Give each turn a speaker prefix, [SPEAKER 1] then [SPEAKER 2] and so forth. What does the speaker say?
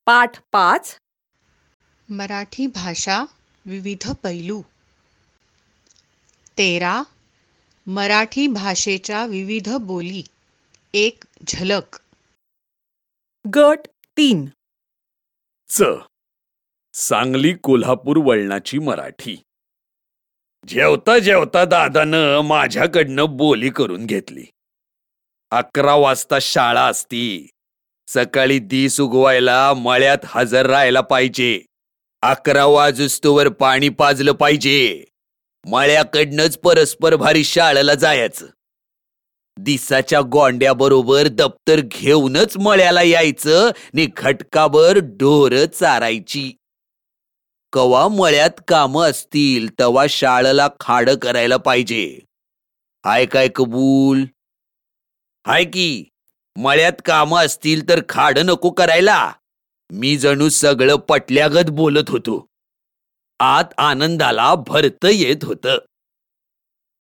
[SPEAKER 1] पाठ 5.
[SPEAKER 2] मराठी भाषा विविध पैलू. 13. मराठी भाषेच्या विविध बोली. एक झलक.
[SPEAKER 1] गट 3.
[SPEAKER 3] च सांगली कोल्हापूर वळणाची मराठी. जेवता जेवता दादानं माझ्याकडनं बोली करून घेतली. 11 वाजता शाळा असती. सकाळी दिस उगवायला मळ्यात हजर राहायला पाहिजे. 11 वाजुस्तोवर पाणी पाजलं पाहिजे. मळ्याकडनंच परस्पर भारी शाळेला जायचं. दिसाच्या गोंड्याबरोबर दप्तर घेऊनच मळ्याला यायचं नि घटकाभर ढोरं चारायची. कवा मळ्यात कामं असतील तवा शाळेला खाडं करायला पाहिजे. हाय काय कबूल? हाय की. मळ्यात कामं असतील तर खाडं नको करायला. मी जणू सगळं पटल्यागत बोलत होतो. आत आनंदाला भरत येत होतं.